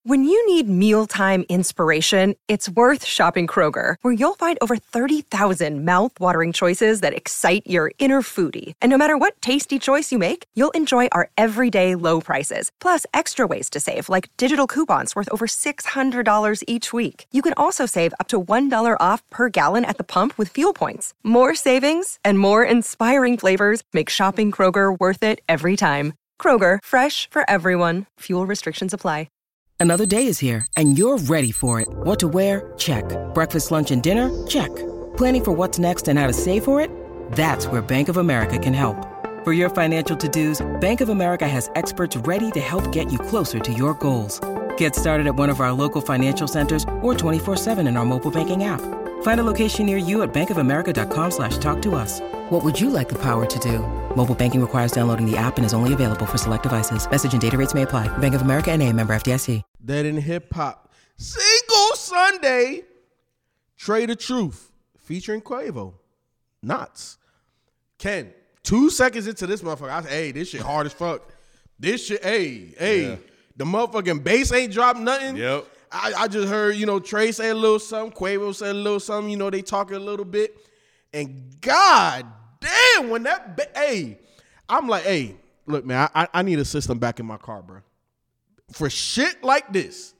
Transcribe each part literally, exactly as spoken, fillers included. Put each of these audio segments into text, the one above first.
When you need mealtime inspiration, it's worth shopping Kroger, where you'll find over thirty thousand mouth-watering choices that excite your inner foodie. And no matter what tasty choice you make, you'll enjoy our everyday low prices, plus extra ways to save, like digital coupons worth over six hundred dollars each week. You can also save up to one dollar off per gallon at the pump with fuel points. More savings and more inspiring flavors make shopping Kroger worth it every time. Kroger, fresh for everyone. Fuel restrictions apply. Another day is here, and you're ready for it. What to wear? Check. Breakfast, lunch, and dinner? Check. Planning for what's next and how to save for it? That's where Bank of America can help. For your financial to-dos, Bank of America has experts ready to help get you closer to your goals. Get started at one of our local financial centers or twenty-four seven in our mobile banking app. Find a location near you at bankofamerica.com slash talk to us. What would you like the power to do? Mobile banking requires downloading the app and is only available for select devices. Message and data rates may apply. Bank of America N A, member F D I C. That in hip-hop. Single Sunday. Trey the Truth. Featuring Quavo. Knots. Ken, two seconds into this motherfucker, I said, hey, this shit hard as fuck. This shit, hey, hey. Yeah. The motherfucking bass ain't dropped nothing. Yep. I, I just heard, you know, Trey say a little something, Quavo say a little something, you know, they talking a little bit. And God damn, when that, ba- hey, I'm like, hey, look, man, I, I need a system back in my car, bro. For shit like this,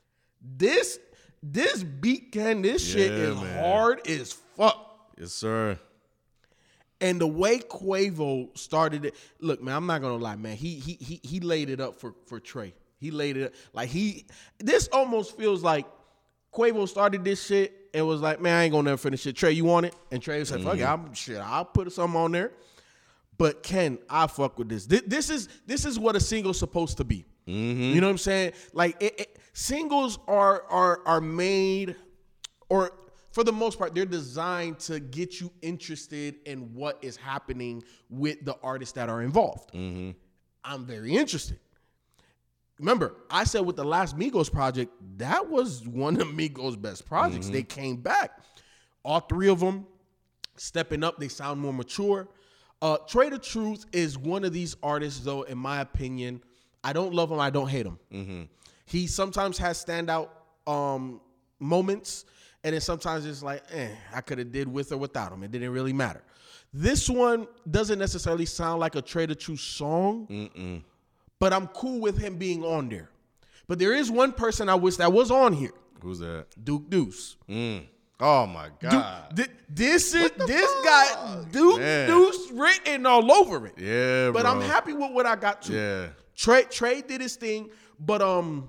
this, this beat, can this Yeah, shit is man. hard as fuck. Yes, sir. And the way Quavo started it, look, man, I'm not gonna lie, man. He he he he laid it up for, for Trey. He laid it up. Like he this almost feels like Quavo started this shit and was like, man, I ain't gonna never finish it. Trey, you want it? And Trey said, fuck it, I'm shit, I'll put something on there. But Ken, I fuck with this. This, this is this is what a single's supposed to be. Mm-hmm. You know what I'm saying? Like it, it, singles are are are made, or for the most part, they're designed to get you interested in what is happening with the artists that are involved. Mm-hmm. I'm very interested. Remember, I said with the last Migos project, that was one of Migos' best projects. Mm-hmm. They came back. All three of them stepping up. They sound more mature. Uh, Trey the Truth is one of these artists, though, in my opinion. I don't love him. I don't hate him. Mm-hmm. He sometimes has standout um, moments, and then sometimes it's like, eh, I could have did with or without him. It didn't really matter. This one doesn't necessarily sound like a Trey the Truth song, Mm-mm. but I'm cool with him being on there. But there is one person I wish that was on here. Who's that? Duke Deuce. Mm. Oh, my God. Duke, th- this is this got Duke Man. Deuce written all over it. Yeah, But bro. I'm happy with what I got to. Yeah. Trey Trey did his thing, but um,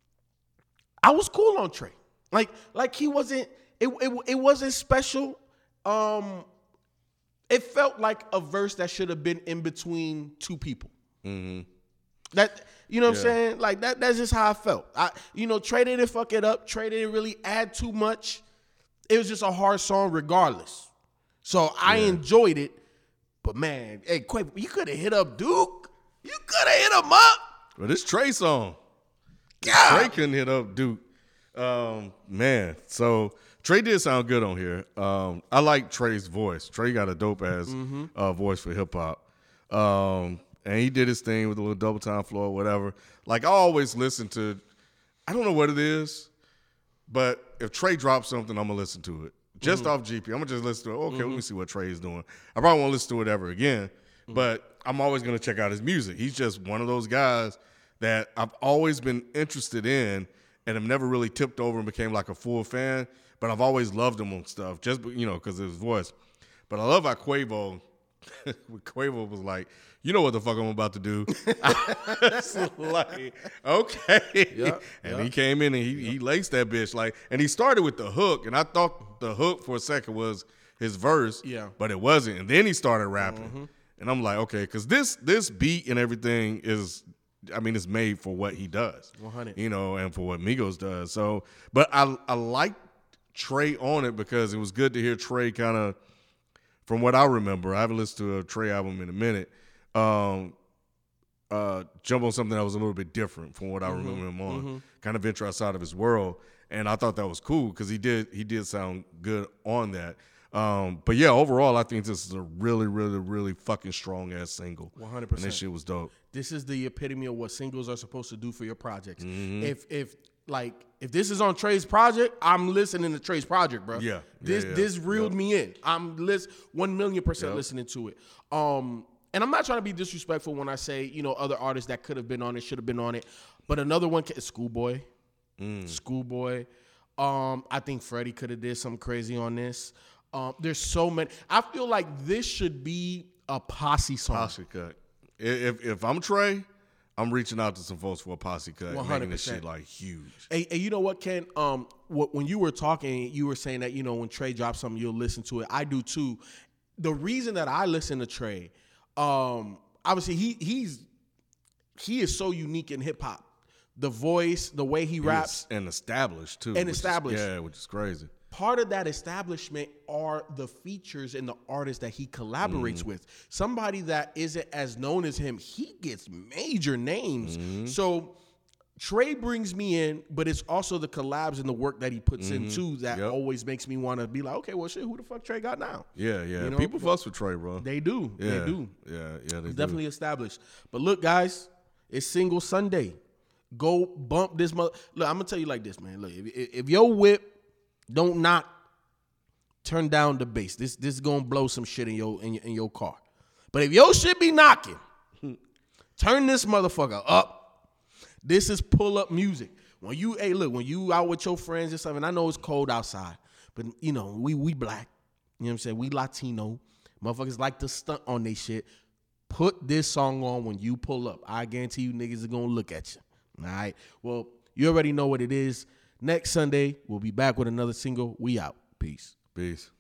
I was cool on Trey. Like like he wasn't. It it, it wasn't special. Um, it felt like a verse that should have been in between two people. Mm-hmm. That you know what Yeah. I'm saying? Like that. That's just how I felt. I you know Trey didn't fuck it up. Trey didn't really add too much. It was just a hard song regardless. So I Yeah. enjoyed it. But man, hey Quavo, you could have hit up Duke. You could have hit him up. Well, this Trey song. God. Trey couldn't hit up Duke. Um, man, so Trey did sound good on here. Um, I like Trey's voice. Trey got a dope ass Mm-hmm. uh, voice for hip hop. Um, and he did his thing with a little double time flow or whatever. Like I always listen to, I don't know what it is, but if Trey drops something, I'm gonna listen to it. Just Mm-hmm. off G P, I'm gonna just listen to it. Okay, let me see what Trey's doing. I probably won't listen to it ever again, Mm-hmm. but I'm always gonna check out his music. He's just one of those guys that I've always been interested in and have never really tipped over and became like a full fan, but I've always loved him on stuff, just, you know, because of his voice. But I love how Quavo, Quavo was like, you know what the fuck I'm about to do. It's like, okay. Yep, and yep. he came in and he, he laced that bitch. like, And he started with the hook, and I thought the hook for a second was his verse, Yeah. but it wasn't. And then he started rapping. Mm-hmm. And I'm like, okay, because this this beat and everything is, I mean, it's made for what he does. one hundred You know, and for what Migos does. So, but I I like Trey on it because it was good to hear Trey kind of, from what I remember, I haven't listened to a Trey album in a minute, um, uh, jump on something that was a little bit different from what I Mm-hmm. remember him on, kind of venture outside of his world. And I thought that was cool because he did he did sound good on that. Um, but yeah, overall, I think this is a really, really, really fucking strong ass single. one hundred And percent. this shit was dope. This is the epitome of what singles are supposed to do for your projects. Mm-hmm. If if like if this is on Trey's project, I'm listening to Trey's project, bro. Yeah. This yeah, yeah. this reeled Yep. me in. I'm list one million percent Yep. listening to it. Um, and I'm not trying to be disrespectful when I say, you know, other artists that could have been on it, should have been on it. But another one is Schoolboy. Mm. Schoolboy. Um, I think Freddie could have did something crazy on this. Um, there's so many. I feel like this should be a posse song. Posse cut. If if I'm Trey, I'm reaching out to some folks for a posse cut, and making this shit like huge. Hey, hey, you know what, Ken? Um, what, when you were talking, you were saying that, you know, when Trey drops something, you'll listen to it. I do too. The reason that I listen to Trey, um, obviously he he's he is so unique in hip hop. The voice, the way he raps, and established too, and which established. Is, yeah, which is crazy. Part of that establishment are the features and the artists that he collaborates Mm-hmm. with. Somebody that isn't as known as him, he gets major names. Mm-hmm. So Trey brings me in, but it's also the collabs and the work that he puts in too that Yep. always makes me want to be like, okay, well, shit, who the fuck Trey got now? Yeah, yeah. You know, People fuss with Trey, bro. They do. yeah, They do. Yeah, yeah. They It's do. definitely established. But look, guys, it's Single Sunday. Go bump this mother. Look, I'm gonna tell you like this, man. Look, if, if your whip don't knock, turn down the bass. This this is gonna blow some shit in your in your, in your car. But if your shit be knocking, turn this motherfucker up. This is pull up music. When you hey look, when you out with your friends and stuff, and I know it's cold outside, but you know we we black. You know what I'm saying? We Latino. Motherfuckers like to stunt on they shit. Put this song on when you pull up. I guarantee you niggas are gonna look at you. All right. Well, you already know what it is. Next Sunday, we'll be back with another single. We out. Peace. Peace.